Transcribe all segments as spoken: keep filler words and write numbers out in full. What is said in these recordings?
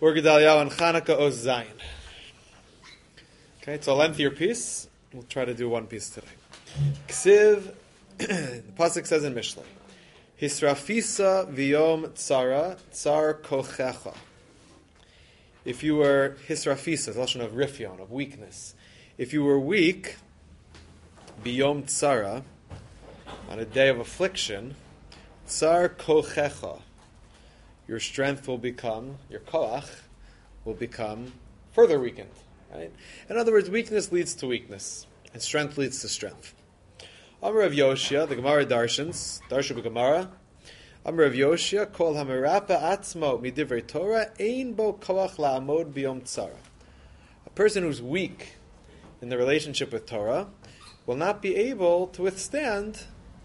Or Gedaliyahu on Chanukah Oz Zayin. Okay, it's a lengthier piece. We'll try to do one piece today. Ksiv, the pasuk says in Mishlei, Hisrafisa v'yom tzara, tzar kochecha. If you were hisrafisa, the lashon of rifyon, of weakness. If you were weak, b'yom tzara, on a day of affliction, tsar kochecha, your strength will become, your koach, will become further weakened. Right? In other words, weakness leads to weakness, and strength leads to strength. Amar of Yoshia, the Gemara darshans, darshu b'Gemara, Amar of Yoshia, kol hamerapa atzmo midivrei Torah, ein bo koach la'amod b'yom tzara. A person who's weak in the relationship with Torah will not be able to withstand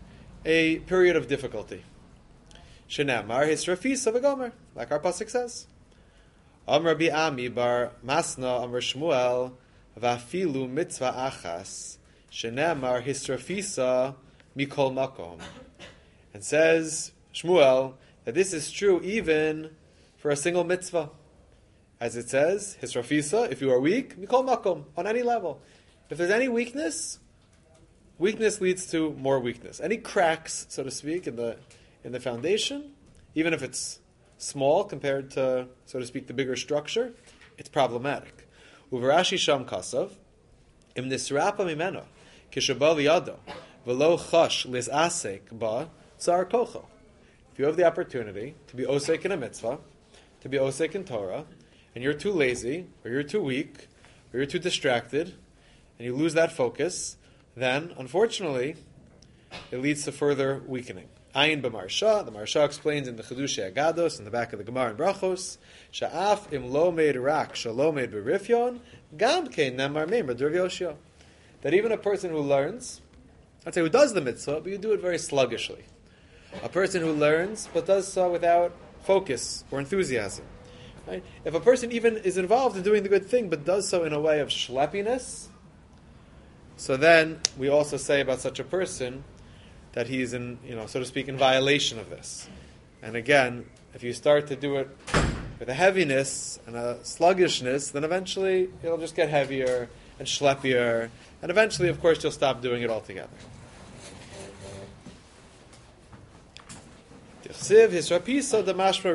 a period of difficulty. Shenamar hisrafisa v'gomer, like our pasuk says. Amar Rabbi Ami bar Masna Amar Shmuel v'afilu mitzvah achas shenamar hisrafisa mikol makom, and says Shmuel that this is true even for a single mitzvah, as it says hisrafisa, if you are weak, mikol makom, on any level. If there's any weakness, weakness leads to more weakness. Any cracks, so to speak, in the in the foundation, even if it's small compared to, so to speak, the bigger structure, it's problematic. Uvarashi sham kasav im nisrapa mimeno kishabal yado v'lo chash lizasek ba tsar kocho. If you have the opportunity to be osek in a mitzvah, to be osek in Torah, and you're too lazy, or you're too weak, or you're too distracted, and you lose that focus, then, unfortunately, it leads to further weakening. Ayin b'marsha, the Marsha explains in the Chidushay Agados, in the back of the Gemara in Brachos, Sha'af im lo meid rak, shalo meid b'rifyon, gam kein nemar meimer d'Rav Yoshia. That even a person who learns, I'd say who does the mitzvah, but you do it very sluggishly. A person who learns, but does so without focus or enthusiasm. Right? If a person even is involved in doing the good thing, but does so in a way of schleppiness, so then we also say about such a person that he's in, you know, so to speak, in violation of this. And again, if you start to do it with a heaviness and a sluggishness, then eventually it'll just get heavier and schleppier, and eventually, of course, you'll stop doing it altogether. Says the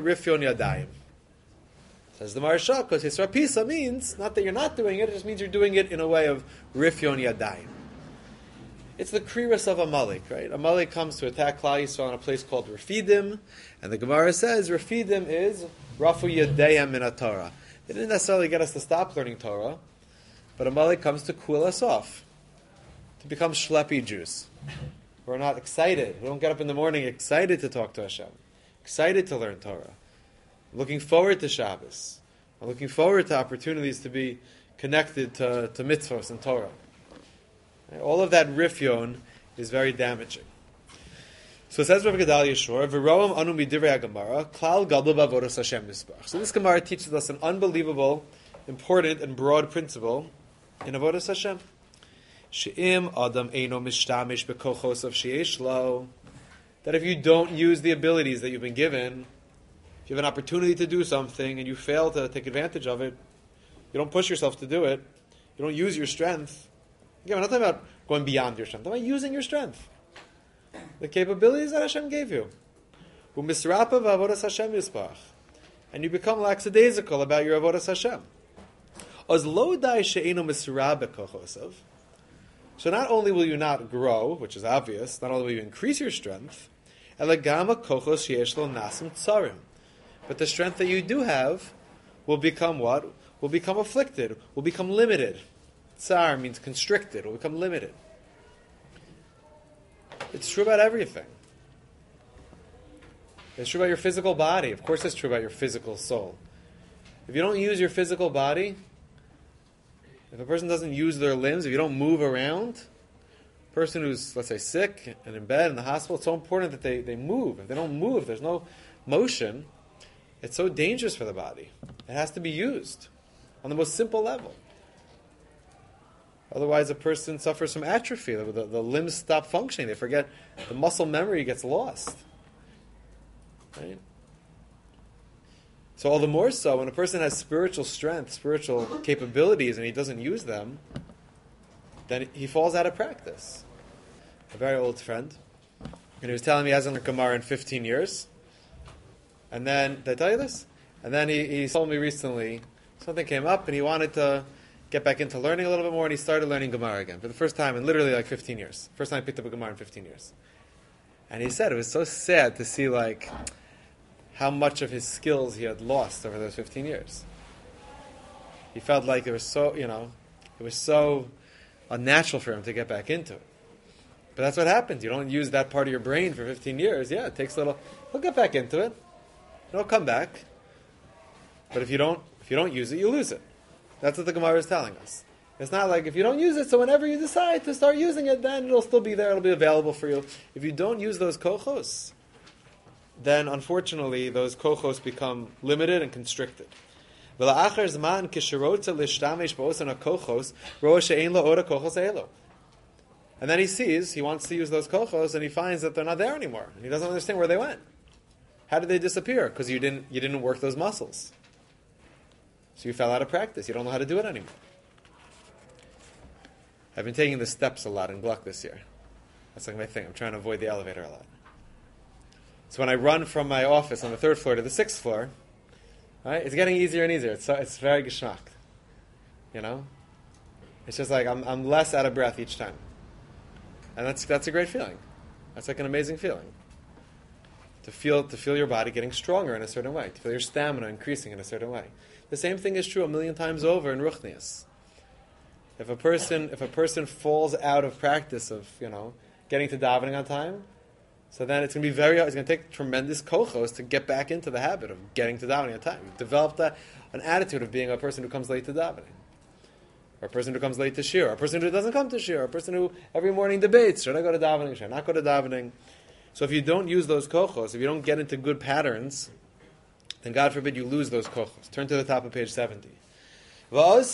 Maharsha, because Hisrapisa means, not that you're not doing it, it just means you're doing it in a way of Rifyon Yadayim. It's the kriras of Amalek, right? Amalek comes to attack Klal Yisrael in a place called Refidim, and the Gemara says Refidim is Rafu Yadayim min Torah. They didn't necessarily get us to stop learning Torah, but Amalek comes to cool us off, to become schleppy Jews. We're not excited. We don't get up in the morning excited to talk to Hashem, excited to learn Torah, looking forward to Shabbos, looking forward to opportunities to be connected to, to mitzvahs and Torah. All of that rifyon is very damaging. So it says Rav Gedalia Shor, "V'roam anu midivrei Gemara, klal gadol b'avodas Hashem misbach." So this Gemara teaches us an unbelievable, important, and broad principle in avodas Hashem. She'im adam eino mishtamish bekochos of sheyesh lo, that if you don't use the abilities that you've been given, if you have an opportunity to do something and you fail to take advantage of it, you don't push yourself to do it, you don't use your strength. Again, we're not talking about going beyond your strength. I'm talking about using your strength. The capabilities that Hashem gave you. U'misrapa v'avodas Hashem yispach. And you become lackadaisical about your avodas Hashem. Oz lo dai she'enu misra bekochosav. So not only will you not grow, which is obvious, not only will you increase your strength, elegama kochos sheyesh lo nasim tsarim. But the strength that you do have will become what? Will become afflicted, will become limited. Tsar means constricted, will become limited. It's true about everything. It's true about your physical body. Of course it's true about your physical soul. If you don't use your physical body, if a person doesn't use their limbs, if you don't move around, a person who's, let's say, sick and in bed in the hospital, it's so important that they, they move. If they don't move, if there's no motion, it's so dangerous for the body. It has to be used on the most simple level. Otherwise, a person suffers from atrophy. The, the, the limbs stop functioning. They forget. The muscle memory gets lost. Right? So all the more so, when a person has spiritual strength, spiritual capabilities, and he doesn't use them, then he falls out of practice. A very old friend, and he was telling me he hasn't learned Gemara in fifteen years. And then, did I tell you this? And then he, he told me recently, something came up, and he wanted to get back into learning a little bit more, and he started learning Gemara again for the first time in literally like fifteen years. First time I picked up a Gemara in fifteen years. And he said it was so sad to see like how much of his skills he had lost over those fifteen years. He felt like it was so, you know, it was so unnatural for him to get back into it. But that's what happens. You don't use that part of your brain for fifteen years. Yeah, it takes a little. He'll get back into it. It'll come back. But if you don't, if you don't use it, you lose it. That's what the Gemara is telling us. It's not like if you don't use it, so whenever you decide to start using it, then it'll still be there. It'll be available for you. If you don't use those kochos, then unfortunately those kochos become limited and constricted. And then he sees, he wants to use those kochos, and he finds that they're not there anymore. And he doesn't understand where they went. How did they disappear? Because you didn't, you didn't work those muscles. So you fell out of practice. You don't know how to do it anymore. I've been taking the steps a lot in Gluck this year. That's like my thing. I'm trying to avoid the elevator a lot. So when I run from my office on the third floor to the sixth floor, right, it's getting easier and easier. It's so, it's very geschmack. You know? It's just like I'm I'm less out of breath each time. And that's that's a great feeling. That's like an amazing feeling. To feel to feel your body getting stronger in a certain way. To feel your stamina increasing in a certain way. The same thing is true a million times over in Ruchnius. If a person if a person falls out of practice of, you know, getting to davening on time, so then it's going to be very it's going to take tremendous kochos to get back into the habit of getting to davening on time. You've developed a, an attitude of being a person who comes late to davening. Or a person who comes late to shir, or a person who doesn't come to shir, or a person who every morning debates, should I go to davening, should I not go to davening? So if you don't use those kochos, if you don't get into good patterns, then God forbid you lose those kochos. Turn to the top of page seventy. And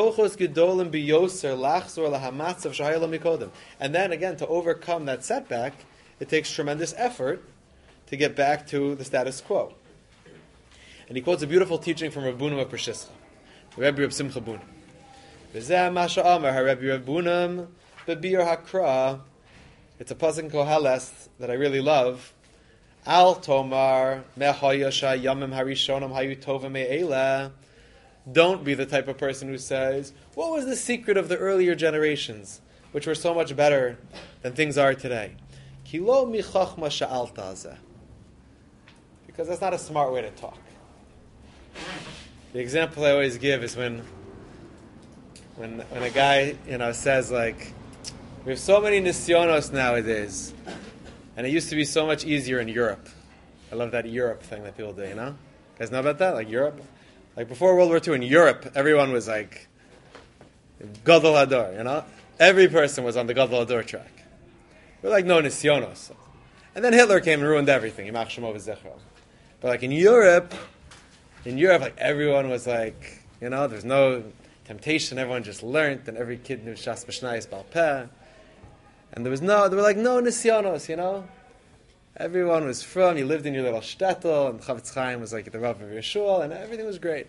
then again, to overcome that setback, it takes tremendous effort to get back to the status quo. And he quotes a beautiful teaching from Rav Bunam of Pershischa, the Rebbe of Simcha Bunam. It's a pasuk in Koheles that I really love. Al tomar mehoyasha yamim harishonim hayu tova me'ela. Don't be the type of person who says, what was the secret of the earlier generations, which were so much better than things are today? Ki lo mi chachma sha'alta hazeh. Because that's not a smart way to talk. The example I always give is when when when a guy, you know, says like, we have so many nisyonos nowadays, and it used to be so much easier in Europe. I love that Europe thing that people do, you know? You guys know about that? Like Europe? Like before World War Two in Europe, everyone was like Gadol Hador, you know? Every person was on the Gadol Hador track. We're like, no nisyonos. And then Hitler came and ruined everything. Yimach Shemo v'Zechro. But like in Europe, in Europe, like everyone was like, you know, there's no temptation. Everyone just learned, and every kid knew Shas B'Shnayis Baal Peh. And there was no, there were like no nisyonos, you know? Everyone was from, you lived in your little shtetl, and Chavetz Chaim was like the Rav of your shul, and everything was great.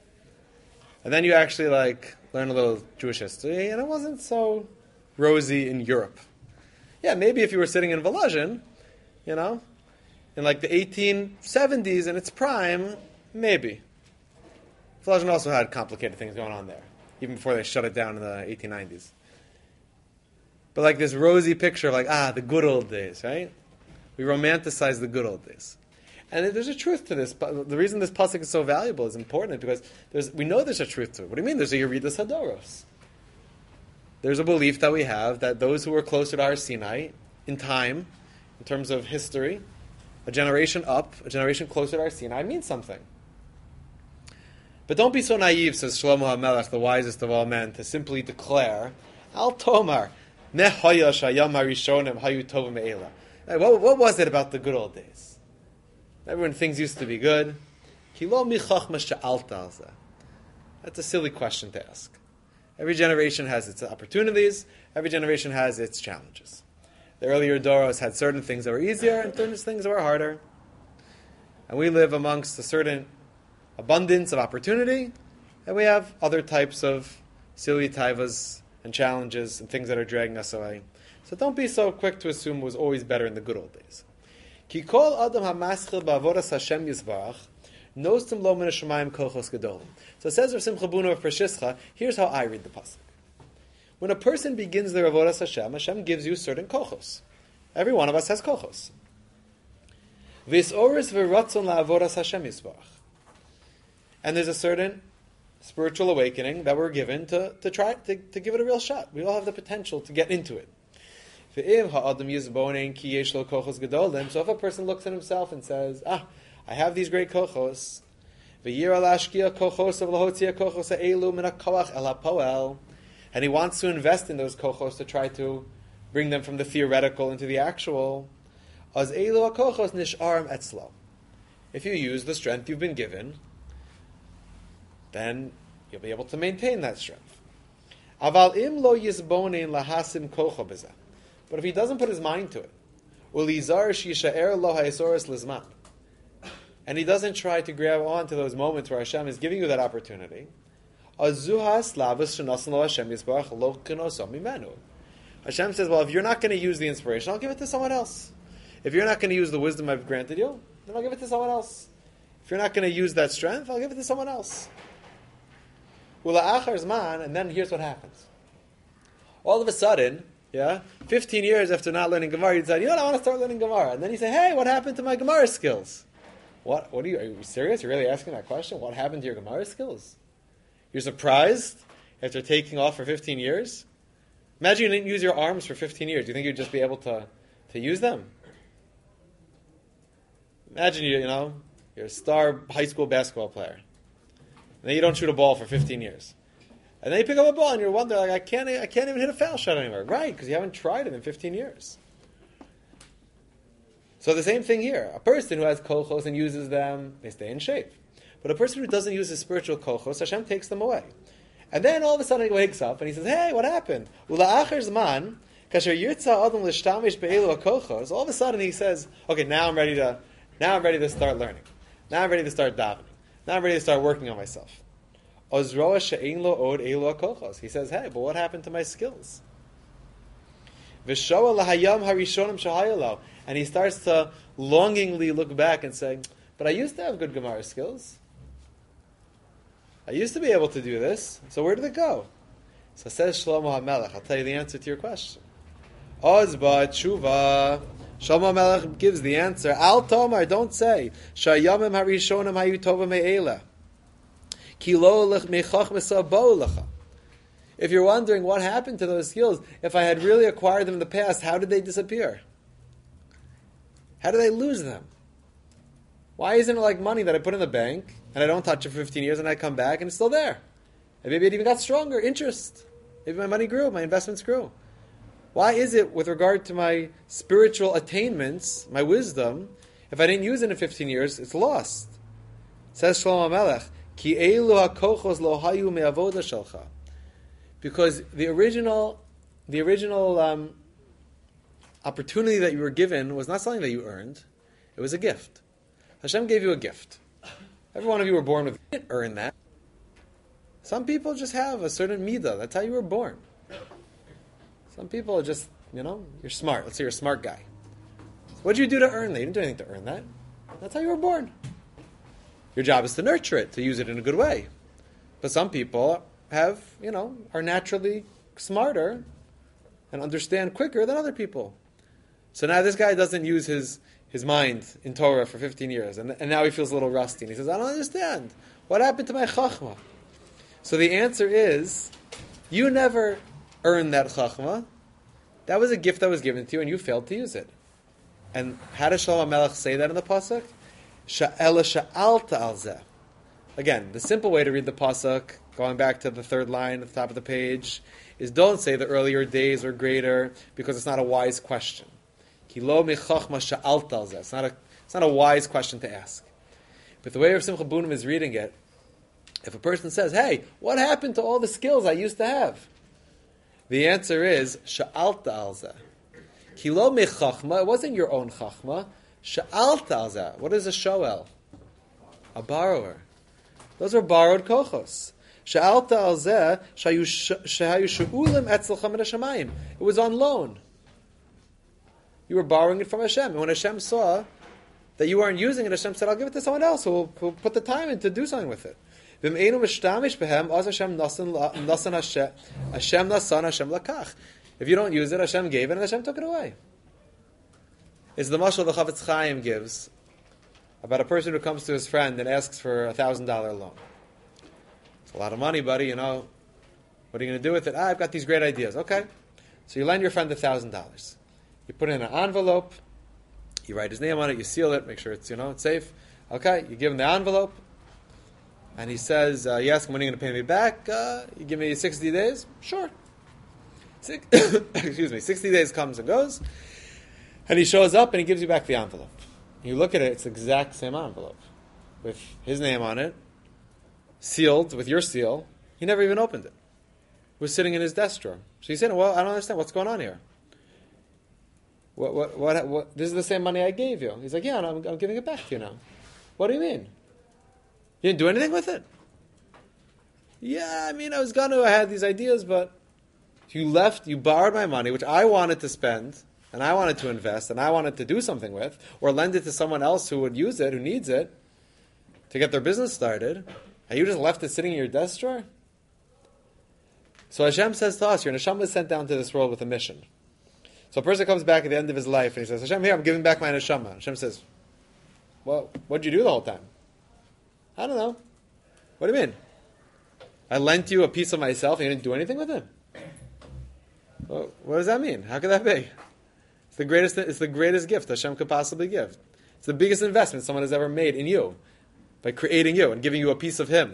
And then you actually like learn a little Jewish history, and it wasn't so rosy in Europe. Yeah, maybe if you were sitting in Volozhin, you know, in like the eighteen seventies in its prime, maybe. Volozhin also had complicated things going on there, even before they shut it down in the eighteen nineties. But like this rosy picture of like, ah, the good old days, right? We romanticize the good old days. And there's a truth to this. But the reason this pasuk is so valuable is important because there's, we know there's a truth to it. What do you mean? There's a Yeridas Hadoros. There's a belief that we have that those who were closer to Har Sinai in time, in terms of history, a generation up, a generation closer to Har Sinai means something. But don't be so naive, says Shlomo HaMelech, the wisest of all men, to simply declare, Al Tomar, Nehoya Shayam Harishonim Hayu Tova Me'ela. What, what was it about the good old days? Remember when things used to be good? That's a silly question to ask. Every generation has its opportunities. Every generation has its challenges. The earlier Doros had certain things that were easier and certain things that were harder. And we live amongst a certain abundance of opportunity, and we have other types of silly taivas and challenges and things that are dragging us away. So don't be so quick to assume it was always better in the good old days. Ki kol adam hamaschil ba'avodas Hashem yisvarach nostim lo min hashamayim kochos gedolim. So it says Rav Simcha Buno of Pershischa, here's how I read the pasuk. When a person begins their avodas Hashem, Hashem gives you certain kochos. Every one of us has kochos. Vis oris v'ratzon la'avodas Hashem yisvarach. And there's a certain spiritual awakening that we're given to, to try to, to give it a real shot. We all have the potential to get into it. So if a person looks at himself and says, ah, I have these great kochos, and he wants to invest in those kochos to try to bring them from the theoretical into the actual, if you use the strength you've been given, then you'll be able to maintain that strength. But if he doesn't put his mind to it, and he doesn't try to grab on to those moments where Hashem is giving you that opportunity, Hashem says, well, if you're not going to use the inspiration, I'll give it to someone else. If you're not going to use the wisdom I've granted you, then I'll give it to someone else. If you're not going to use that strength, I'll give it to someone else. And then here's what happens. All of a sudden, yeah, fifteen years after not learning Gemara, you decide, you know what, I want to start learning Gemara. And then you say, hey, what happened to my Gemara skills? What? What are you, are you serious? You're really asking that question? What happened to your Gemara skills? You're surprised after taking off for fifteen years? Imagine you didn't use your arms for fifteen years. Do you think you'd just be able to, to use them? Imagine you, you know, you're a star high school basketball player. And then you don't shoot a ball for fifteen years. And then you pick up a ball and you're wondering, like, I can't, I can't even hit a foul shot anymore. Right, because you haven't tried it in fifteen years. So the same thing here. A person who has kochos and uses them, they stay in shape. But a person who doesn't use his spiritual kochos, Hashem takes them away. And then all of a sudden he wakes up and he says, hey, what happened? Ula'achar zman, kasher yirtza adam l'shtamish be'elu kochos. All of a sudden he says, okay, now I'm ready to, now I'm ready to start learning. Now I'm ready to start davening. Now I'm ready to start working on myself. He says, hey, but what happened to my skills? And he starts to longingly look back and say, but I used to have good Gemara skills. I used to be able to do this. So where did it go? So says Shlomo HaMelech, I'll tell you the answer to your question. Ozba tshuva. Shlomo HaMelech gives the answer. Al Tomar, don't say, Shayamim harishonim hayu tova me'ela. Ki lo lech mechachmesa bo lecha. If you're wondering what happened to those skills, if I had really acquired them in the past, how did they disappear? How did I lose them? Why isn't it like money that I put in the bank and I don't touch it for fifteen years and I come back and it's still there? And maybe it even got stronger, interest. Maybe my money grew, my investments grew. Why is it with regard to my spiritual attainments, my wisdom, if I didn't use it in fifteen years, it's lost? Says Shlomo HaMelech, Ki elu hakochos lo hayu me'avoda shelcha. Because the original, the original um, opportunity that you were given was not something that you earned. It was a gift. Hashem gave you a gift. Every one of you were born with. You didn't earn that. Some people just have a certain midah. That's how you were born. Some people are just, you know, you're smart. Let's say you're a smart guy. What did you do to earn that? You didn't do anything to earn that. That's how you were born. Your job is to nurture it, to use it in a good way. But some people have, you know, are naturally smarter and understand quicker than other people. So now this guy doesn't use his, his mind in Torah for fifteen years, and, and now he feels a little rusty. And he says, I don't understand. What happened to my chachma? So the answer is, you never earned that chachma. That was a gift that was given to you, and you failed to use it. And how does Shlomo HaMelech say that in the pasuk? Sha'ela sha'alta al zeh. Again, the simple way to read the pasuk, going back to the third line at the top of the page, is don't say the earlier days are greater because it's not a wise question. Ki lo michachma sha'alta al zeh. It's not a it's not a wise question to ask. But the way Rav Simcha Bunim is reading it, if a person says, "Hey, what happened to all the skills I used to have?" The answer is sha'alta al zeh. Ki lo michachma. It wasn't your own chachma. Sha'alta al zeh. What is a shoel? A borrower. Those were borrowed kochos. She'alta al zeh shehayu she'ulim etzlecha min hashamayim. It was on loan. You were borrowing it from Hashem. And when Hashem saw that you weren't using it, Hashem said, I'll give it to someone else who will, who will put the time in to do something with it. If you don't use it, Hashem gave it and Hashem took it away. It's the mashal the Chavetz Chaim gives about a person who comes to his friend and asks for a thousand dollar loan. It's a lot of money, buddy, you know. What are you going to do with it? Ah, I've got these great ideas. Okay. So you lend your friend a thousand dollars. You put it in an envelope, you write his name on it, you seal it, make sure it's, you know, it's safe. Okay, you give him the envelope, and he says, uh, you ask him when are you going to pay me back? Uh, you give me sixty days? Sure. Six, excuse me, sixty days comes and goes, and he shows up and he gives you back the envelope. You look at it, it's the exact same envelope, with his name on it, sealed with your seal. He never even opened it. It was sitting in his desk drawer. So he said, well, I don't understand, what's going on here? What, what, what, what, this is the same money I gave you. He's like, yeah, I'm, I'm giving it back to you now. What do you mean? You didn't do anything with it? Yeah, I mean, I was going to, I had these ideas, but you left, you borrowed my money, which I wanted to spend, and I wanted to invest, and I wanted to do something with, or lend it to someone else who would use it, who needs it, to get their business started, and you just left it sitting in your desk drawer? So Hashem says to us, your neshama is sent down to this world with a mission. So a person comes back at the end of his life and he says, Hashem, here, I'm giving back my neshama. Hashem says, well, what did you do the whole time? I don't know. What do you mean? I lent you a piece of myself and you didn't do anything with it? Well, what does that mean? How could that be? It's the greatest, it's the greatest gift Hashem could possibly give. It's the biggest investment someone has ever made in you by creating you and giving you a piece of Him.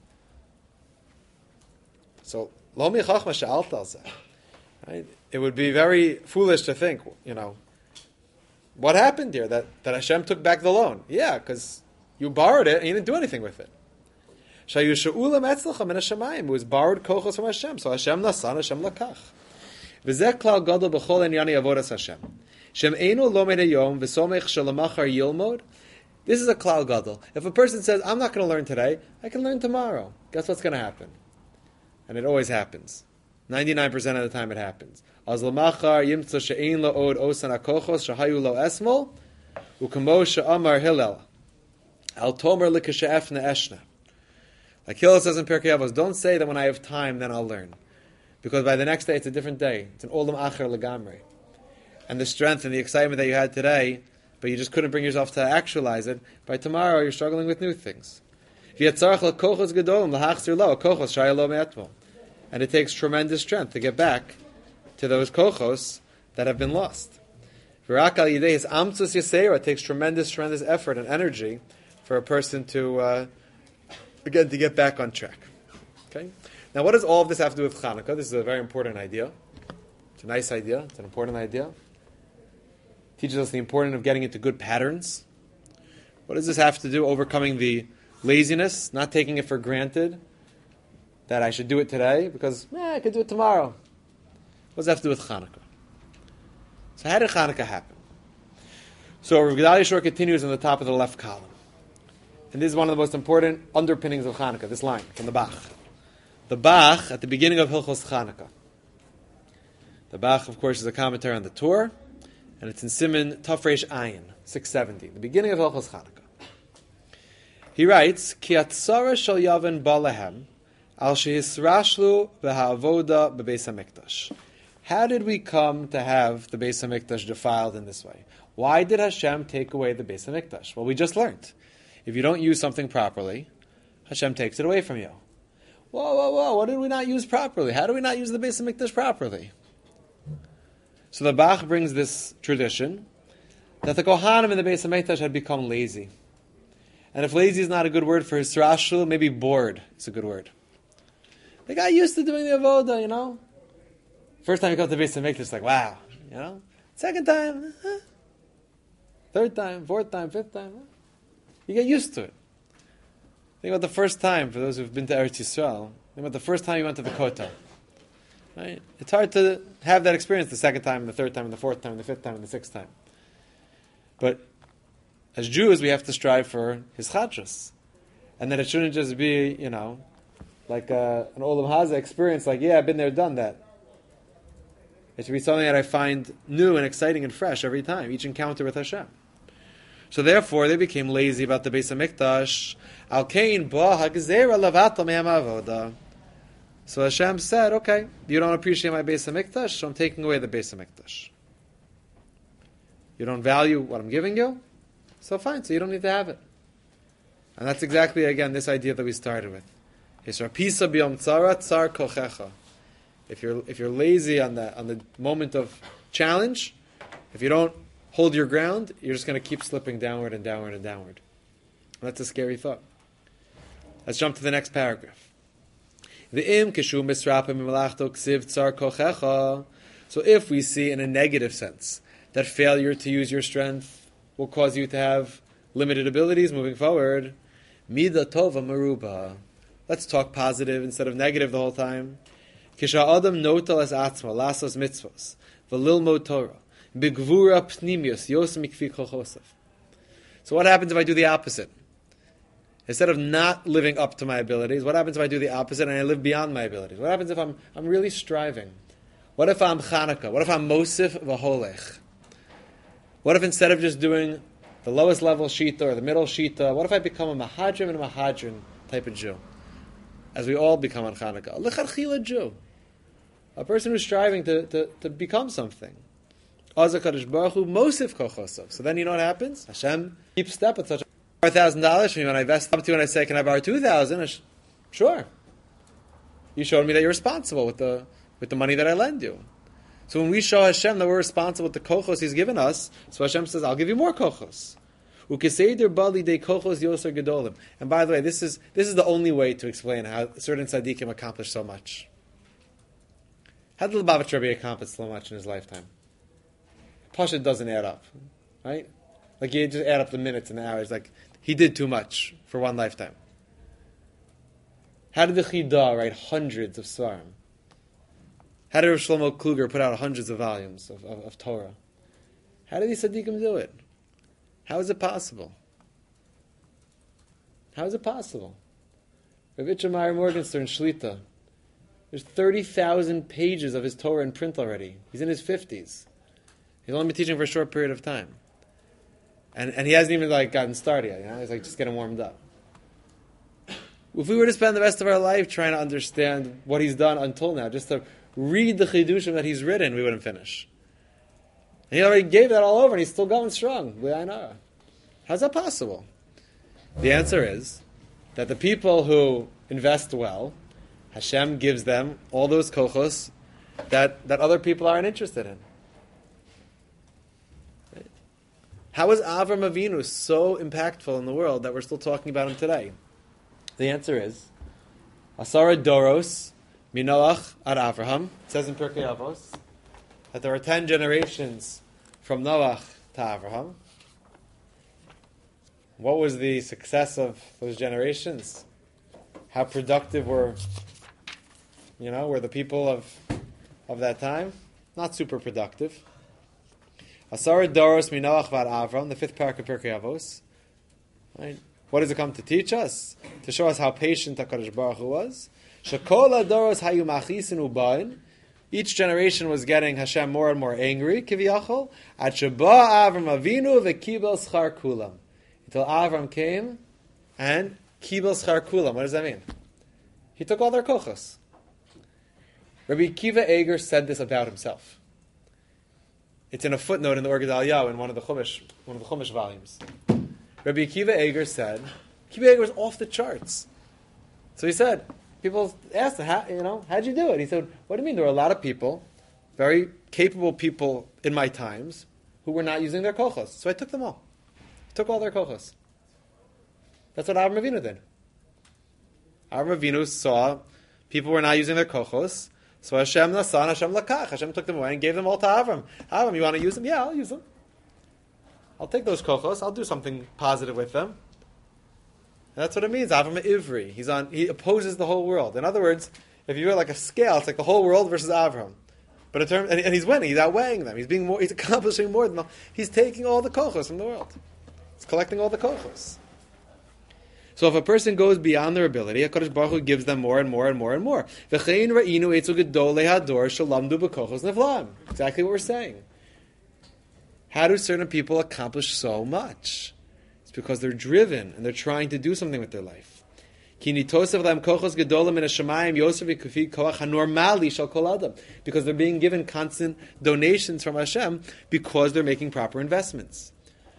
So, lo mi chachma she'alta al zeh. Right? It would be very foolish to think, you know, what happened here? That, that Hashem took back the loan. Yeah, because you borrowed it and you didn't do anything with it. Shayu she'ulam etzlecha min hashamayim. It was borrowed kochos from Hashem. So Hashem nasan, Hashem lakach. V'zeh klal gadol b'chol enyani avodas Hashem. Shem einu lomed hayom v'somech shelamachar yilmod. This is a klal gadol. If a person says, I'm not going to learn today, I can learn tomorrow. Guess what's going to happen? And it always happens. ninety-nine percent of the time it happens. Az lamachar yimtza she'ein lo od osan hakochos shehayu lo esmol ukamo she'amar Hillel al tomer likashe'efna eshna. Like Hillel says in Pirkei Avos, don't say that when I have time then I'll learn, because by the next day it's a different day. It's an olam acher legamri, and the strength and the excitement that you had today, but you just couldn't bring yourself to actualize it. By tomorrow you're struggling with new things. V'yatzarach lakochos gedolim lahachzir lo kochos shaya lo me'etmol. And it takes tremendous strength to get back to those kochos that have been lost. It takes tremendous, tremendous effort and energy for a person to, uh, again, to get back on track. Okay. Now, what does all of this have to do with Chanukah? This is a very important idea. It's a nice idea. It's an important idea. It teaches us the importance of getting into good patterns. What does this have to do? Overcoming the laziness, not taking it for granted that I should do it today because eh, I could do it tomorrow. What does that have to do with Chanukah? So how did Chanukah happen? So Rav Gedalia Shor continues in the top of the left column. And this is one of the most important underpinnings of Chanukah, this line from the Bach. The Bach, at the beginning of Hilchos Chanukah. The Bach, of course, is a commentary on the Torah, and it's in Siman Tafresh Ayin, six seventy, the beginning of Hilchos Chanukah. He writes, Ki atzara shel Yavan ba'lehem, Al shehisrashlu v'ha'avoda b'beis hamikdash. How did we come to have the Beis Hamikdash defiled in this way? Why did Hashem take away the Beis Hamikdash? Well, we just learned. If you don't use something properly, Hashem takes it away from you. Whoa, whoa, whoa, what did we not use properly? How do we not use the Beis Hamikdash properly? So the Bach brings this tradition that the Kohanim in the Beis Hamikdash had become lazy. And if lazy is not a good word for hisrashlu, maybe bored is a good word. They got used to doing the avoda, you know. First time you come to the Beis Hamikdash, it's like, wow, you know. Second time, huh? Third time, fourth time, fifth time, huh? You get used to it. Think about the first time, for those who've been to Eretz Yisrael, think about the first time you went to the Kotel. Right? It's hard to have that experience the second time, and the third time, and the fourth time, and the fifth time, and the sixth time. But as Jews, we have to strive for His Chadrus. and that it shouldn't just be, you know, like a, an Olam Haza experience, like, yeah, I've been there, done that. It should be something that I find new and exciting and fresh every time, each encounter with Hashem. So therefore, they became lazy about the Beis HaMikdash. Al Kain ba hagzera lavatal me'am avoda. So Hashem said, okay, you don't appreciate my Beis HaMikdash, so I'm taking away the Beis HaMikdash. You don't value what I'm giving you, so fine, so you don't need to have it. And that's exactly, again, this idea that we started with. Hisrapisa biyom tzara tzar kochecha. If you're if you're lazy on the on the moment of challenge, if you don't hold your ground, you're just going to keep slipping downward and downward and downward. And that's a scary thought. Let's jump to the next paragraph. V'im kishu misrapim malachto ksiv tzar kochecha. So if we see in a negative sense that failure to use your strength will cause you to have limited abilities moving forward, mida tova maruba. Let's talk positive instead of negative the whole time. Kisha adam notal as atzma lasos mitzvos v'lilmod Torah b'gvura pnimius yosem mikfi kochosav. So what happens if I do the opposite? Instead of not living up to my abilities, what happens if I do the opposite and I live beyond my abilities? What happens if I'm I'm really striving? What if I'm Chanukah? What if I'm Mosif v'holech? What if instead of just doing the lowest level shita or the middle shita, what if I become a mahadrim and a mahadrin type of Jew? As we all become on Chanukah. A lechatchila Jew. A person who's striving to, to, to become something. Azah Kadosh Baruch Hu Mosif kochosav. So then you know what happens? Hashem keeps step at such a four thousand dollars from you, when I vest up to you and I say, can I borrow two thousand dollars? Sure. You showed me that you're responsible with the with the money that I lend you. So when we show Hashem that we're responsible with the kochos He's given us, so Hashem says, I'll give you more kochos. And by the way, this is this is the only way to explain how certain tzaddikim accomplish so much. How did the Lubavitch Rebbe accomplish so much in his lifetime? Pasha doesn't add up, right? Like you just add up the minutes and the hours. Like he did too much for one lifetime. How did the Chidah write hundreds of svarim? How did Rav Shlomo Kluger put out hundreds of volumes of, of, of Torah? How did these tzaddikim do it? How is it possible? How is it possible? Rav Itcher Meyer Morgenstern Shlita. There's thirty thousand pages of his Torah in print already. He's in his fifties. He's only been teaching for a short period of time. And and he hasn't even like gotten started yet. You know? He's like just getting warmed up. If we were to spend the rest of our life trying to understand what he's done until now, just to read the chidushim that he's written, we wouldn't finish. And he already gave that all over, and he's still going strong. How's that possible? The answer is that the people who invest well, Hashem gives them all those kochos that, that other people aren't interested in. How is Avram Avinu so impactful in the world that we're still talking about him today? The answer is Asara Doros Minoach ad Avraham. It says in Pirkei Avos that there are ten generations from Noach to Avraham. What was the success of those generations? How productive were, you know, were the people of of that time? Not super productive. Asara Doros Minoach vad Avram, the fifth parak of Pirkei Avos. Right? What does it come to teach us? To show us how patient HaKadosh Baruch Hu was. Shekol Doros hayu machisin ubain. Each generation was getting Hashem more and more angry, kiviyachol. At sheba Avram Avinu v'kibel schar kulam. Until Avram came and kibel schar kulam. What does that mean? He took all their kochos. Rabbi Akiva Eger said this about himself. It's in a footnote in the Or Gedal Yahu in one of the Chumash, one of the Chumash volumes. Rabbi Akiva Eger said, Akiva Eger was off the charts. So he said, people asked him, how, you know, how'd you do it? He said, what do you mean? There were a lot of people, very capable people in my times, who were not using their kochos. So I took them all. Took all their kochos. That's what Avram Avinu did. Avram Avinu saw people were not using their kochos, so Hashem nasan, Hashem lakach. Hashem took them away and gave them all to Avram. Avram, you want to use them? Yeah, I'll use them. I'll take those kochos. I'll do something positive with them. And that's what it means. Avram Ivri. He's on. He opposes the whole world. In other words, if you were like a scale, it's like the whole world versus Avram. But in terms, and, and he's winning. He's outweighing them. He's being more. He's accomplishing more than them. He's taking all the kochos from the world. He's collecting all the kochos. So if a person goes beyond their ability, HaKadosh Baruch Hu gives them more and more and more and more. Exactly what we're saying. How do certain people accomplish so much? It's because they're driven and they're trying to do something with their life. Because they're being given constant donations from Hashem because they're making proper investments.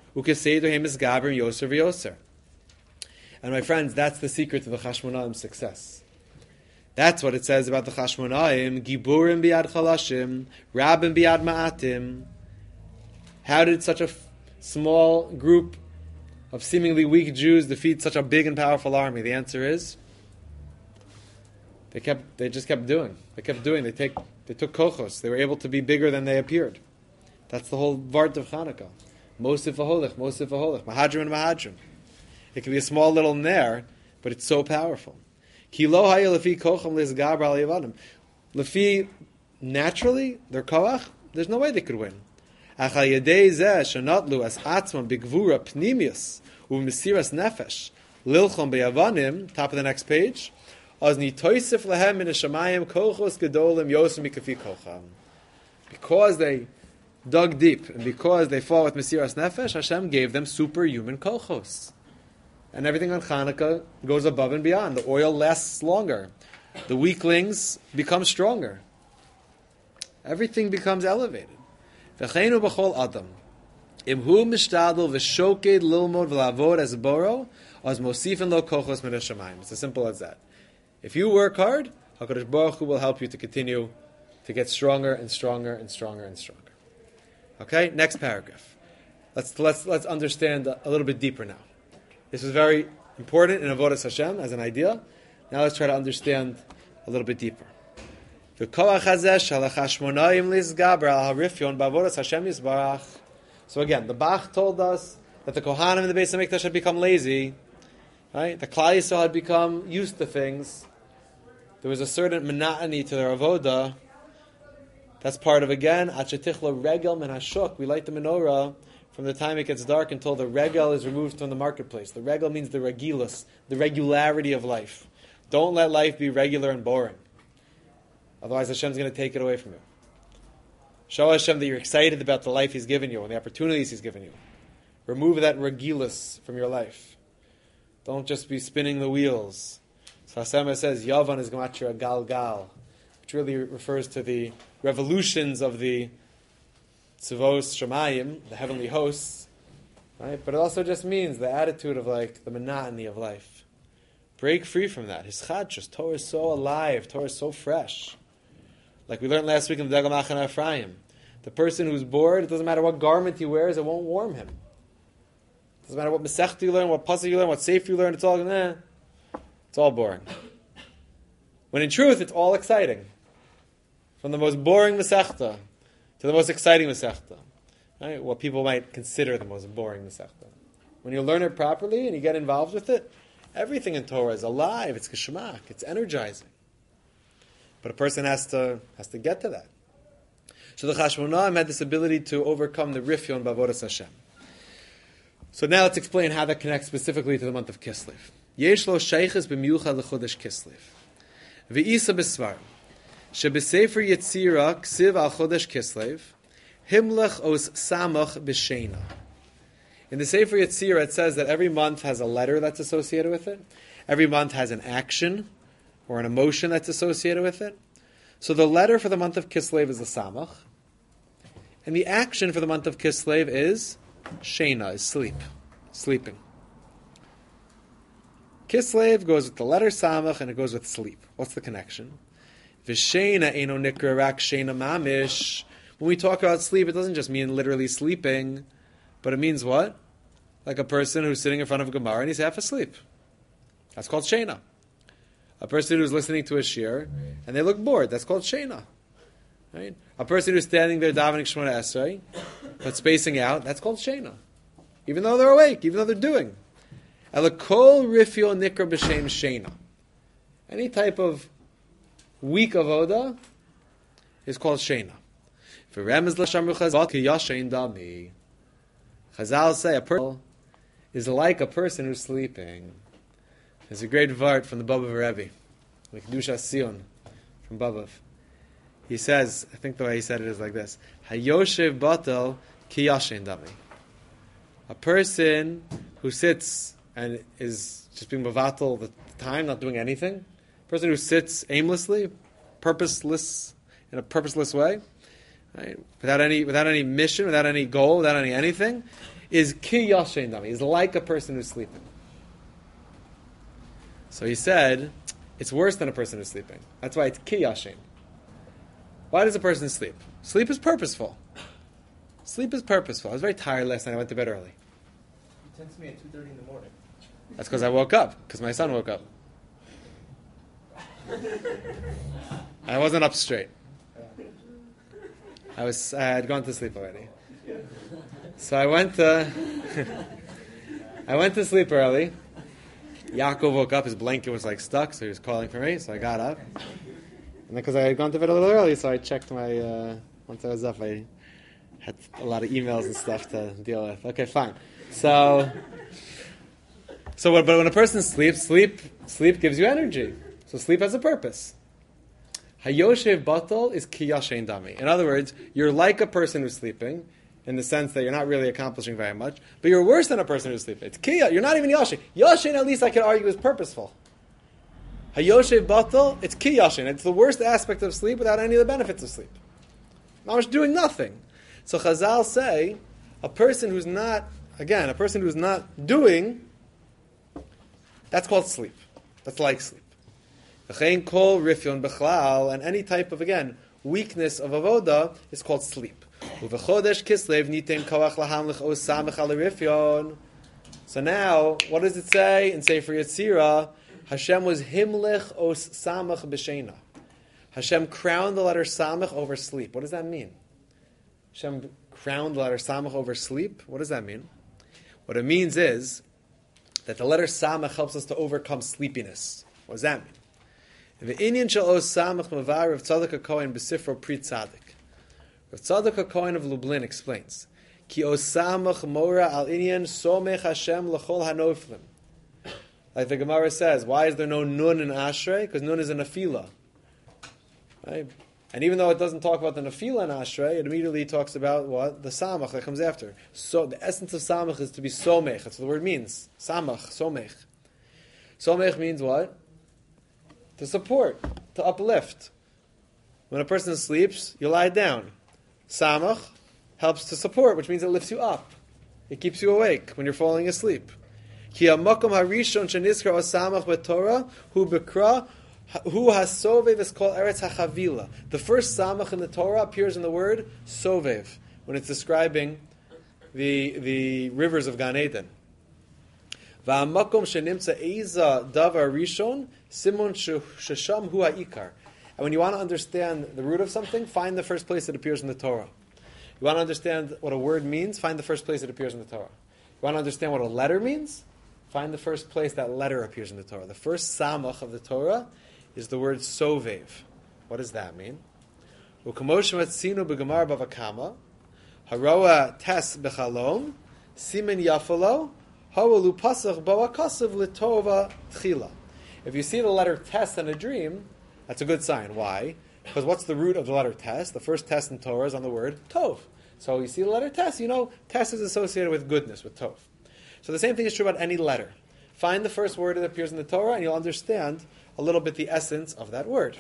And my friends, that's the secret to the Chashmonaim's success. That's what it says about the Chashmonaim. Giburim biad chalashim, Rabbim biad ma'atim. How did such a f- small group of seemingly weak Jews defeat such a big and powerful army? The answer is they kept. They just kept doing. They kept doing. They take. They took kochos. They were able to be bigger than they appeared. That's the whole vart of Chanukah. Mosif v'holech, Mosif v'holech, Mahadrim and Mahadrim. It can be a small little nair, but it's so powerful. Ki lo haya lefi kocham lizgaber al yevadim. Lefi, naturally, their koach, there's no way they could win. Achal yedei zeh shenatlu as atzman bigvura pnimius u'mesiras nefesh lilchom beyavanim, top of the next page, az nitoisif lehem min hashamayim kochos gedolim yosem mikafi kocham. Because they dug deep, and because they fought with mesiras nefesh, Hashem gave them superhuman kochos. And everything on Chanukah goes above and beyond. The oil lasts longer. The weaklings become stronger. Everything becomes elevated. V'cheinu b'chol adam. Imhu mishtadel v'shoked lilmod v'lavod as boro, as mosifin lo kochos min hashamayim. It's as simple as that. If you work hard, HaKadosh Baruch Hu will help you to continue to get stronger and stronger and stronger and stronger. Okay, next paragraph. Let's let's let's understand a, a little bit deeper now. This is very important in Avodas Hashem as an idea. Now let's try to understand a little bit deeper. So again, the Bach told us that the Kohanim in the Beis HaMikdash had become lazy. Right? The Klal Yisrael had become used to things. There was a certain monotony to their avoda. That's part of, again, Achetichla regel min hashuk. We light the menorah from the time it gets dark until the regel is removed from the marketplace. The regel means the regulus, the regularity of life. Don't let life be regular and boring. Otherwise Hashem's going to take it away from you. Show Hashem that you're excited about the life He's given you and the opportunities He's given you. Remove that regulus from your life. Don't just be spinning the wheels. So Hashem says, Yavan is Gematria Gal Gal, which really refers to the revolutions of the Tzivos Shemayim, the heavenly hosts, right? But it also just means the attitude of like the monotony of life. Break free from that. His chadshus, Torah is so alive, Torah is so fresh. Like we learned last week in the Degel Machane Ephraim. The person who's bored, it doesn't matter what garment he wears, it won't warm him. It doesn't matter what Masechta you learn, what Pasuk you learn, what Sefer you learn, it's all, eh, it's all boring. When in truth, it's all exciting. From the most boring Masechta to the most exciting Masechta. Right? What people might consider the most boring Masechta. When you learn it properly and you get involved with it, everything in Torah is alive, it's geschmack, it's energizing. But a person has to has to get to that. So the Chashmonaim had this ability to overcome the Rifyon Bavodas Hashem. So now let's explain how that connects specifically to the month of Kislev. Yesh lo sheiches b'miuchad lechodesh Kislev. V'isa b'svar. Shebesefer Yetzira ksiv al chodesh Kislev. Himlech os samach b'sheina. In the Sefer Yetzirah, it says that every month has a letter that's associated with it. Every month has an action or an emotion that's associated with it. So the letter for the month of Kislev is the Samach. And the action for the month of Kislev is Sheina, is sleep. Sleeping. Kislev goes with the letter Samach and it goes with sleep. What's the connection? V'sheina eino nikra rak sheina mamish. When we talk about sleep, it doesn't just mean literally sleeping, but it means what? Like a person who's sitting in front of a Gemara and he's half asleep. That's called Sheina. A person who's listening to a shir and they look bored, that's called Sheina. Right? A person who's standing there davening Shemona Esrei, but spacing out, that's called Sheina. Even though they're awake, even though they're doing. Elakol rifyo nikra b'shem Sheina. Any type of weak avoda is called Sheina. Chazal say a person is like a person who's sleeping. There's a great vart from the Baba Rebbe, like Kedusha Sion from Baba. He says, I think the way he said it is like this: Hayoshev batel ki yashen dami. A person who sits and is just being mavatal the time, not doing anything. A person who sits aimlessly, purposeless, in a purposeless way, right? without any without any mission, without any goal, without any anything, is ki yashen dami. Is like a person who's sleeping. So he said, it's worse than a person who's sleeping. That's why it's ki yashen. Why does a person sleep? Sleep is purposeful. Sleep is purposeful. I was very tired last night. I went to bed early. You text me at two thirty in the morning. That's because I woke up, because my son woke up. I wasn't up straight. I was. I had gone to sleep already. So I went to. I went to sleep early. Yaakov woke up. His blanket was like stuck, so he was calling for me. So I got up, and then because I had gone to bed a little early, so I checked my. Uh, once I was up, I had a lot of emails and stuff to deal with. Okay, fine. So. So, what, but when a person sleeps, sleep sleep gives you energy. So sleep has a purpose. Hayoshev batal is ki yashen dami. In other words, you're like a person who's sleeping, in the sense that you're not really accomplishing very much, but you're worse than a person who's sleeping. It's ki, you're not even yashen. Yashen, at least I can argue, is purposeful. Hayoshev batal, it's ki yashen. It's the worst aspect of sleep without any of the benefits of sleep. Not much doing nothing. So Chazal say, a person who's not, again, a person who's not doing, that's called sleep. That's like sleep. And any type of, again, weakness of avoda is called sleep. So now, what does it say in Sefer Yetzirah? Hashem was himlich os samach b'sheina. Hashem crowned the letter samach over sleep. What does that mean? Hashem crowned the letter samach over sleep? What does that mean? What it means is that the letter samach helps us to overcome sleepiness. What does that mean? The Inyan shel os samach mavar Rav Tzadok HaKohen b'sifro Pri Tzadik. Rav Tzadok HaKohen of Lublin explains, Ki os samach mora al Inyan somech Hashem l'chol hanoflim. Like the Gemara says, why is there no nun in Ashrei? Because nun is a nafila. Right? And even though it doesn't talk about the nafila in Ashrei, it immediately talks about what? The samach that comes after. So the essence of samach is to be somech. That's what the word means. Samach, somech. Somech means what? To support, to uplift. When a person sleeps, you lie down. Samach helps to support, which means it lifts you up. It keeps you awake when you're falling asleep. Ki hamakom harishon shenizkar osamach b'Torah hu b'kra hu hasovev is called eretz hachavila. The first samach in the Torah appears in the word sovev when it's describing the the rivers of Gan Eden. Va'hamakom shenimtza eiza davar rishon simon shesham hu ha'ikar. And when you want to understand the root of something, find the first place it appears in the Torah. You want to understand what a word means, find the first place it appears in the Torah. You want to understand what a letter means, find the first place that letter appears in the Torah. The first samach of the Torah is the word sovev. What does that mean? U'kamosh matzinu b'gemar bavakama haroa tes b'chalom simen yafalo ha'olu pasach ba'akasav l'tova tchila. If you see the letter tes in a dream, that's a good sign. Why? Because what's the root of the letter tes? The first tes in Torah is on the word tov. So you see the letter tes, you know tes is associated with goodness, with tov. So the same thing is true about any letter. Find the first word that appears in the Torah and you'll understand a little bit the essence of that word.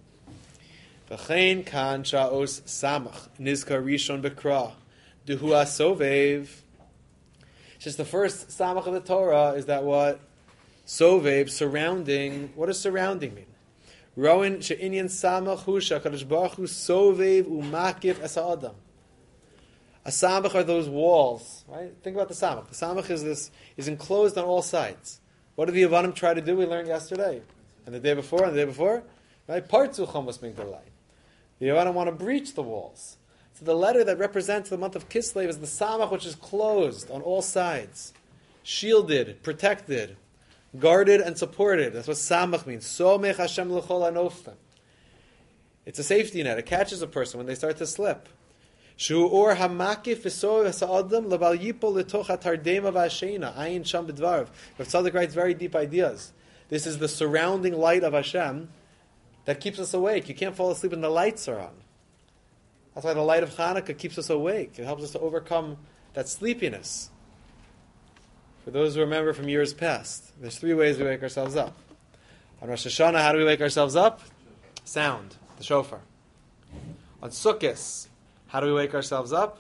V'chein kan sha'os samach nizkar rishon b'kra duhu sovev. Just the first samach of the Torah is that what? Sovev, surrounding. What does surrounding mean? Rowan she'inyan samach hu sha'kadosh baruch hu sovev u'makif es ha'adam. A samach are those walls, right? Think about the samach. The samach is this is enclosed on all sides. What did the Yavanim try to do? We learned yesterday, and the day before, and the day before, right? Partzu chomos migdalai. The Yavanim want to breach the walls. So the letter that represents the month of Kislev is the samach, which is closed on all sides, shielded, protected, guarded, and supported. That's what samach means. Somech Hashem l'chol hanoflim. It's a safety net. It catches a person when they start to slip. Shu or hamakif v'soy v'sa'adam l'bal yipol l'toch ha'tardema v'asheina ayin sham b'dvarav. Rav Tzadok writes very deep ideas This is the surrounding light of Hashem that keeps us awake. You can't fall asleep when the lights are on. That's why the light of Hanukkah keeps us awake. It helps us to overcome that sleepiness. For those who remember from years past, there's three ways we wake ourselves up. On Rosh Hashanah, how do we wake ourselves up? Sound, the shofar. On Sukkot, how do we wake ourselves up?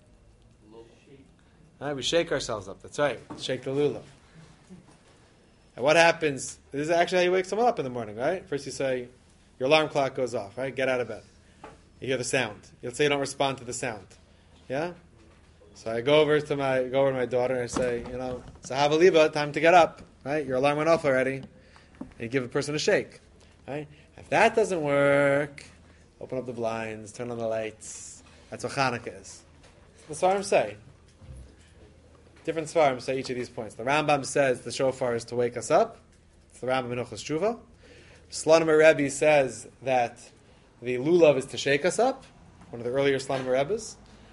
Right, we shake ourselves up. That's right. Shake the lulav. And what happens? This is actually how you wake someone up in the morning, right? First you say, your alarm clock goes off, right? Get out of bed. You hear the sound. Let's say you don't respond to the sound. Yeah? So I go over to my go over to my daughter and I say, you know, Sahava Liba, time to get up. Right? Your alarm went off already. And you give a person a shake. Right? If that doesn't work, open up the blinds, turn on the lights. That's what Hanukkah is. The Svarim say. Different Svarim say each of these points. The Rambam says the shofar is to wake us up. It's the Rambam in Hilchos Tshuva. Slonimer Rebbe says that the lulav is to shake us up. One of the earlier Slonimer Rebbes.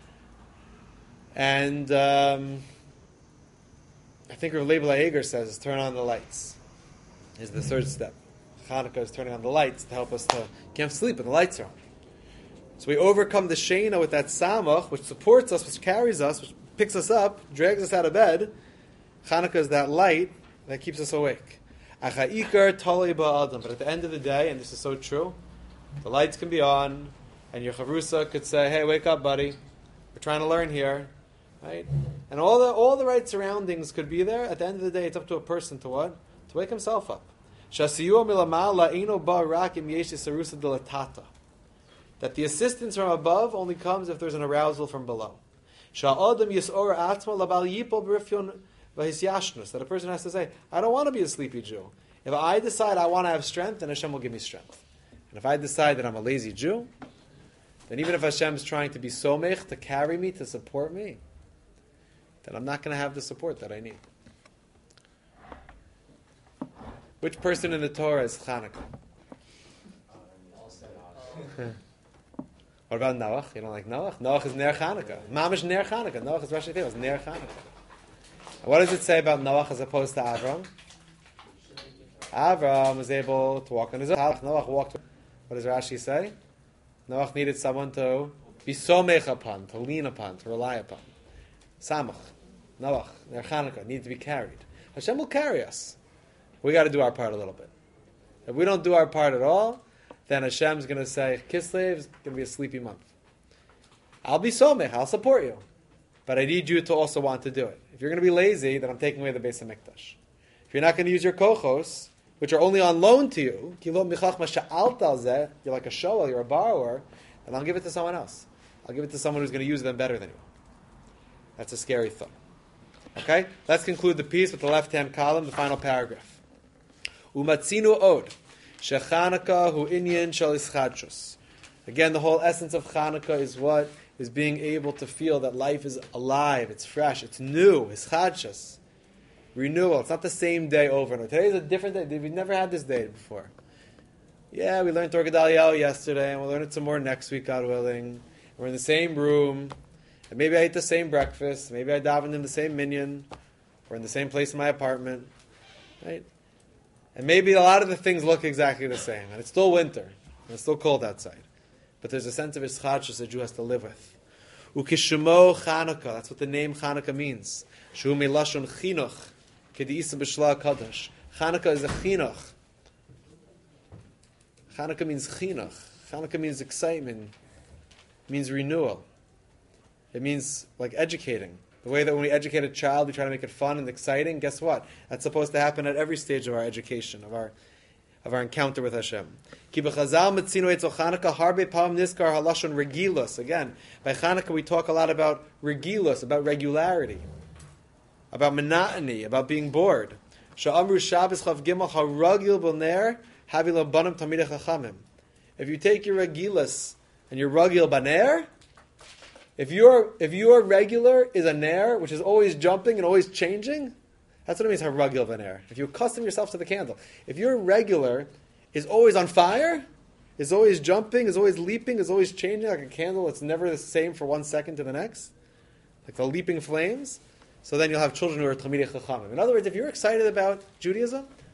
And um, I think Rav Leib Laeger says turn on the lights is the third step. Hanukkah is turning on the lights to help us to you can't sleep when the lights are on. So we overcome the Sheina with that Samach, which supports us, which carries us, which picks us up, drags us out of bed. Hanukkah is that light that keeps us awake. But at the end of the day, and this is so true, the lights can be on, and your chavrusa could say, hey, wake up, buddy. We're trying to learn here. Right? And all the all the right surroundings could be there. At the end of the day, it's up to a person to what? To wake himself up. That the assistance from above only comes if there's an arousal from below. That a person has to say, I don't want to be a sleepy Jew. If I decide I want to have strength, then Hashem will give me strength. And if I decide that I'm a lazy Jew, then even if Hashem is trying to be somech, to carry me, to support me, then I'm not going to have the support that I need. Which person in the Torah is Chanukah? What about Noach? You don't like Noach? Noach is Ner Chanukah. Mamish Ner Chanukah. Noach is Rosh Hashanah. It's Ner Chanukah. What does it say about Noach as opposed to Avram? Avram was able to walk on his own. Noach walked. What does Rashi say? Noach needed someone to be somech upon, to lean upon, to rely upon. Samach, Noach, Ner Chanukah need to be carried. Hashem will carry us. We got to do our part a little bit. If we don't do our part at all, then Hashem's going to say, Kislev is going to be a sleepy month. I'll be somech, I'll support you. But I need you to also want to do it. If you're going to be lazy, then I'm taking away the Beis HaMikdash. If you're not going to use your kochos, which are only on loan to you, you're like a shoel, you're a borrower, then I'll give it to someone else. I'll give it to someone who's going to use them better than you. That's a scary thought. Okay? Let's conclude the piece with the left-hand column, the final paragraph. Umatzinu od, shechanukah hu inyan shel ischadshus. Again, the whole essence of Chanukah is what? Is being able to feel that life is alive, it's fresh, it's new, it's chadshus. Renewal. It's not the same day over and over. Today is a different day. We've never had this day before. Yeah, we learned Torah Gedaliyahu yesterday, and we'll learn it some more next week, God willing. We're in the same room, and maybe I ate the same breakfast, maybe I davened in the same minyan, we're in the same place in my apartment, right? And maybe a lot of the things look exactly the same, and it's still winter, and it's still cold outside. But there's a sense of ischadshus that a Jew has to live with. Ukishmo Chanukah, that's what the name Chanukah means. Shu milashon chinuch, kediisa b'shla kadosh. Chanukah is a chinuch. Chanukah means chinuch. Chanukah means excitement. It means renewal. It means like educating. The way that when we educate a child, we try to make it fun and exciting. Guess what? That's supposed to happen at every stage of our education, of our of our encounter with Hashem. Again, by Chanukah we talk a lot about regilus, about regularity, about monotony, about being bored. If you take your regilus and your ragil baner, if your if your regular is a nair, which is always jumping and always changing, that's what it means, haragil baner. If you accustom yourself to the candle. If your regular is always on fire, is always jumping, is always leaping, is always changing like a candle, it's never the same for one second to the next, like the leaping flames, so then you'll have children who are Talmidei Chachamim. In other words, if you're excited about Judaism,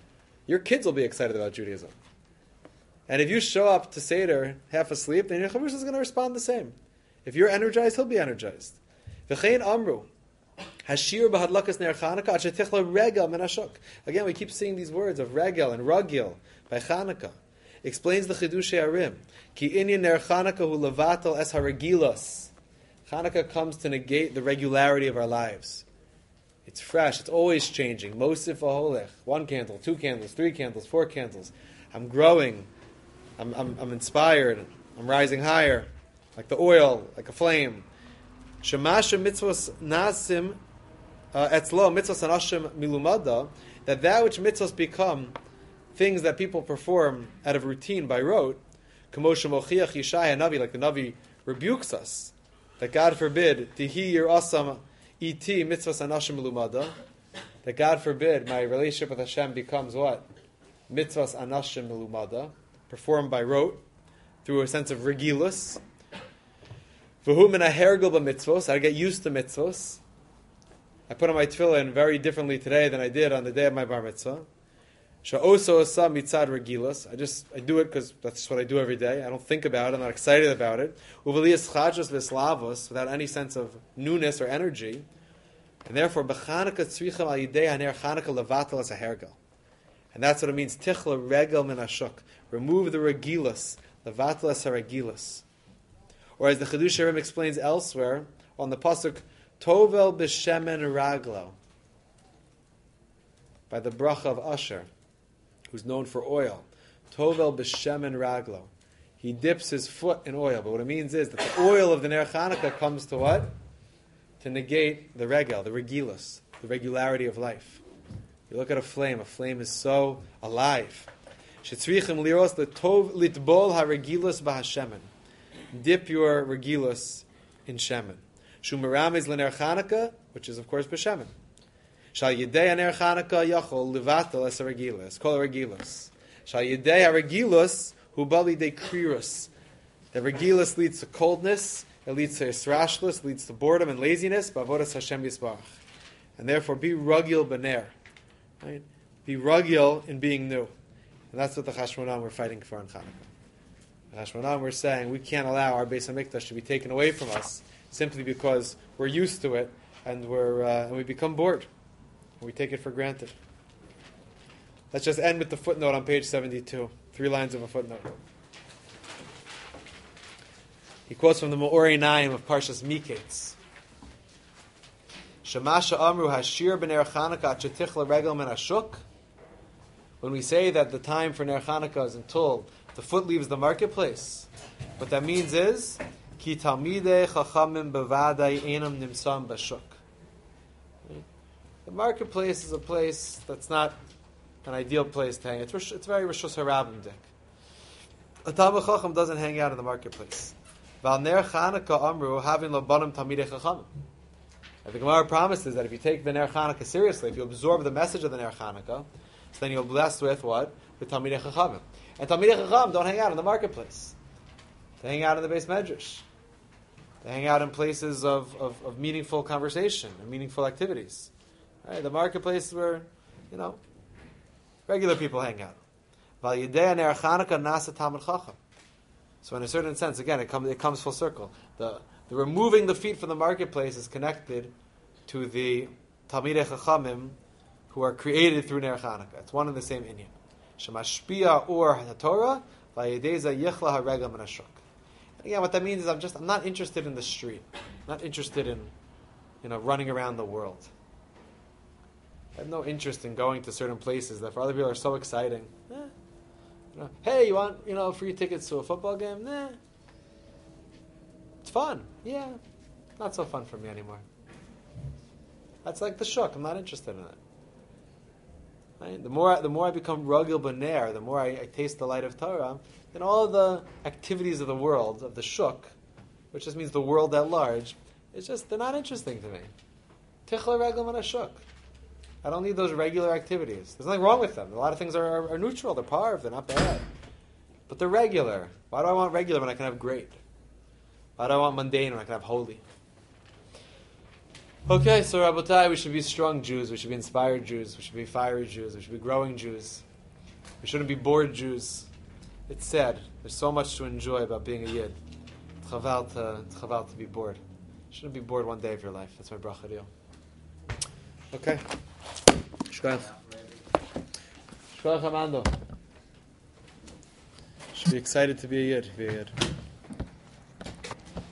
your kids will be excited about Judaism. And if you show up to Seder half asleep, then your Chavrush is going to respond the same. If you're energized, he'll be energized. V'chein amru, hashir b'hadlakas ner Chanukah ad shetichla regel min hashuk. Again, we keep seeing these words of regel and ragil by Chanukah. Explains the Chidushei Arim. Ki inyan ner Chanukah hu levatel es haragilos. Chanukah comes to negate the regularity of our lives. It's fresh. It's always changing. Mosif v'holech. One candle, two candles, three candles, four candles. I'm growing. I'm, I'm, I'm inspired. I'm rising higher, like the oil, like a flame. Shemasha mitzvos nasim etzlo mitzvos anashim milumada. That that which mitzvos become things that people perform out of routine by rote. Kamosha mochiach Yishai Navi, like the Navi rebukes us. That God forbid, tihi yir asam iti mitzvahs anashim lumada. That God forbid my relationship with Hashem becomes what? Mitzvahs anashim lumada, performed by rote, through a sense of regilus. V'hu min ahergel b'mitzvos, I get used to mitzvos. I put on my tefillin very differently today than I did on the day of my bar mitzvah. Sha'oso asa mitzad regilus. I just, I do it because that's what I do every day. I don't think about it. I'm not excited about it. Uvelias chadros v'slavos, without any sense of newness or energy. And therefore, b'chanukah tzricham al yidei haner chanukah levatel as a hergel. And that's what it means. Tichla regel min hashuk. Remove the regilus. Levatel as a regilus. Or as the Chidushei Arim explains elsewhere, on the pasuk, Tovel b'shemen raglo. By the bracha of Asher, who's known for oil. Tovel b'shemen raglo. He dips his foot in oil. But what it means is that the oil of the Ner Chanukah comes to what? To negate the regel, the regilus, the regularity of life. You look at a flame. A flame is so alive. Shetzrichim liros letov litbol haregilus b'hashemen. Dip your regilus in shemen. Shumaram is l'Ner Chanukah, which is of course b'shemen. Shal yidei haner Chanukah yachol levatel es haregilus. Kol haregilus. Shal yidei haregilus hu bali de krirus. The regilus leads to coldness. It leads to israshlus. Leads to boredom and laziness. Bavodas Hashem yisbarach. And therefore, be rugil b'ner. Right? Be rugil in being new. And that's what the Chashmonan we're fighting for in Chanukah. The Chashmonan we're saying we can't allow our Beis Hamikdash to be taken away from us simply because we're used to it and we're uh, and we become bored. We take it for granted. Let's just end with the footnote on page seventy-two. Three lines of a footnote. He quotes from the Me'orei Naim of Parshas Miketz. Shemasha amru hashir b'ner Chanukah chetichla regel min hashuk. When we say that the time for Ner Chanukah is until the foot leaves the marketplace, what that means is ki talmidei chachamim bevadai enam nimsam bashuk. The marketplace is a place that's not an ideal place to hang. It's, it's very Rishus Harabim dik. A Talmid Chacham doesn't hang out in the marketplace. Val Ner Chanukah amru having labanim talmidei chachamim. And the Gemara promises that if you take the Ner Chanukah seriously, if you absorb the message of the Ner Chanukah, so then you're blessed with what? With talmidei chachamim. And talmidei chacham don't hang out in the marketplace. They hang out in the Beis Medrash. They hang out in places of, of, of meaningful conversation and meaningful activities. Right? The marketplace is where, you know, regular people hang out. Val yidei ner Chanukah nasa talmid chacham. So in a certain sense, again, it comes it comes full circle. The the removing the feet from the marketplace is connected to the talmidei chachamim who are created through Ner Chanukah. It's one and the same inyan. Shemashpia or haTorah vayedeza yichla haregel min hashuk. And again, what that means is I'm just I'm not interested in the street. I'm not interested in, you know, running around the world. I have no interest in going to certain places that for other people are so exciting. Eh. You know, hey, you want, you know, free tickets to a football game? Nah. It's fun. Yeah. Not so fun for me anymore. That's like the shuk. I'm not interested in it. Right? The more I, the more I become ragil b'ner, the more I, I taste the light of Torah, then all of the activities of the world, of the shuk, which just means the world at large, it's just, they're not interesting to me. Tichla ragil min hashuk. I don't need those regular activities. There's nothing wrong with them. A lot of things are, are, are neutral. They're parv. They're not bad. But they're regular. Why do I want regular when I can have great? Why do I want mundane when I can have holy? Okay, so Rabotai, we should be strong Jews. We should be inspired Jews. We should be fiery Jews. We should be growing Jews. We shouldn't be bored Jews. It's sad. There's so much to enjoy about being a Yid. It's chaval to, it's chaval to be bored. You shouldn't be bored one day of your life. That's my bracha deal. Okay. Shkoyach. Shkoyach Amando. Should be excited to be a Yid. Be a Yid.